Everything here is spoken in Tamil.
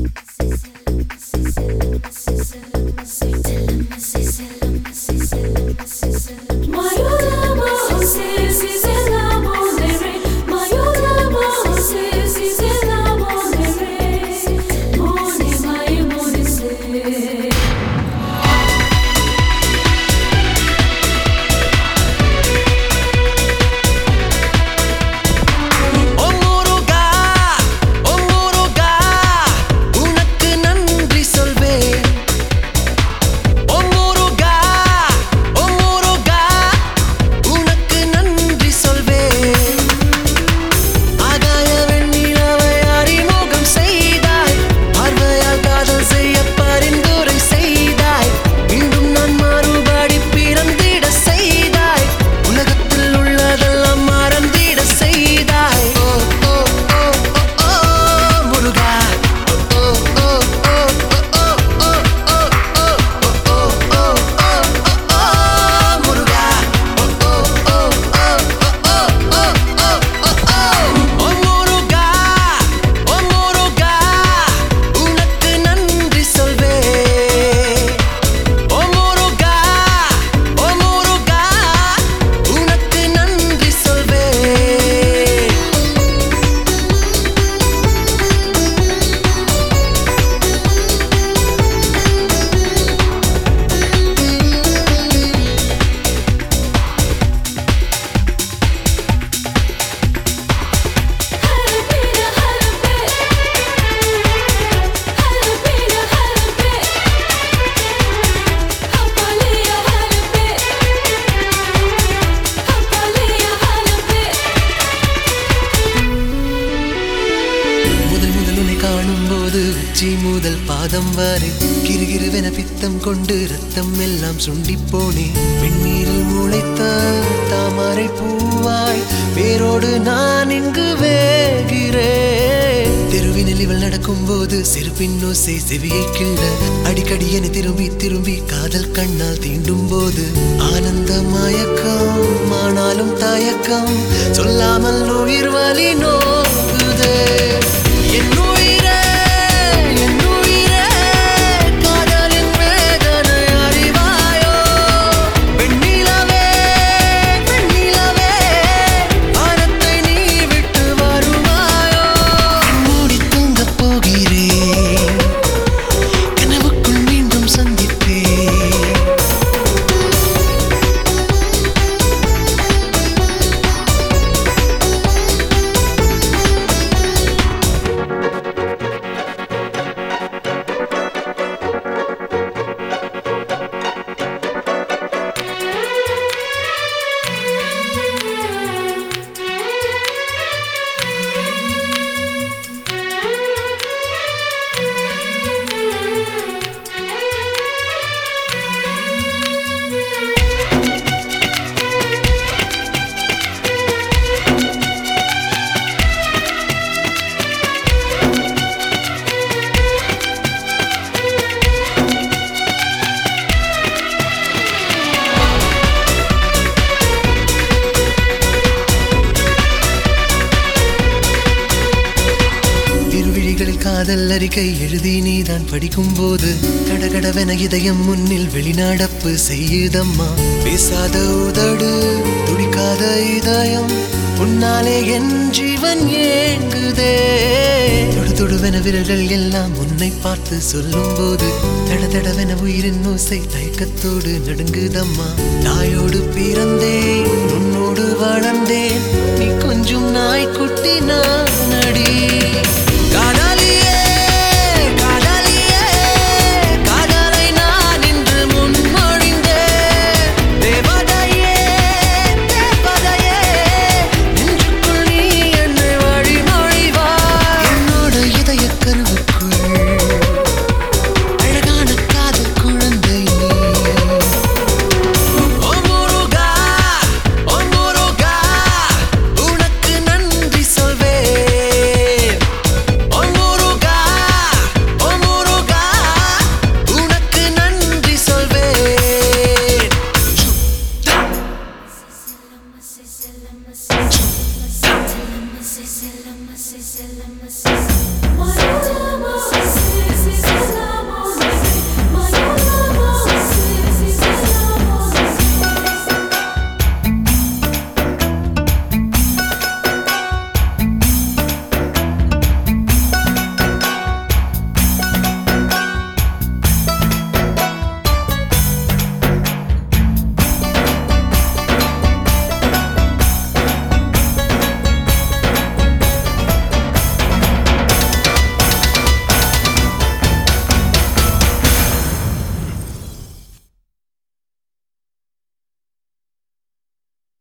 உச்சி முதல் பாதம் வரை கிறுகிறுவென பித்தம் கொண்டு ரத்தம் எல்லாம் சுண்டி போனே வெந்நீரில் முளைத்த தாமரை பூவாய் வேரோடு நான் இங்கு வேகிறேன். தெருவினில் இவள் நடக்கும் போது செருப்பின் ஓசை செவியை கிள்ள அடிக்கடி என திரும்பி திரும்பி காதல் கண்ணால் தீண்டும் போது ஆனந்த மயக்கம் ஆனாலும் தயக்கம் சொல்லாமல் உயிர் வலி நோக்குதே. காதல் அறிக்கை எழுதி நீதான் படிக்கும் போது கடகடவென இதயம் முன்னில் வெளிநடப்பு செய்யுதம்மா. பேசாத உதடு துடிக்காத இதயம் உன்னாலே என் ஜீவன் ஏங்குதே. தொடு தொடுவென விரல்கள் எல்லாம் உன்னை பார்த்து சொல்லும் போது தட தடவென உயிரின் ஓசை தயக்கத்தோடு நடுங்குதம்மா. தாயோடு பிறந்தேன் உன்னோடு வளர்ந்தேன் நீ கொஞ்சம் நாய்க்குட்டி நான் அடி.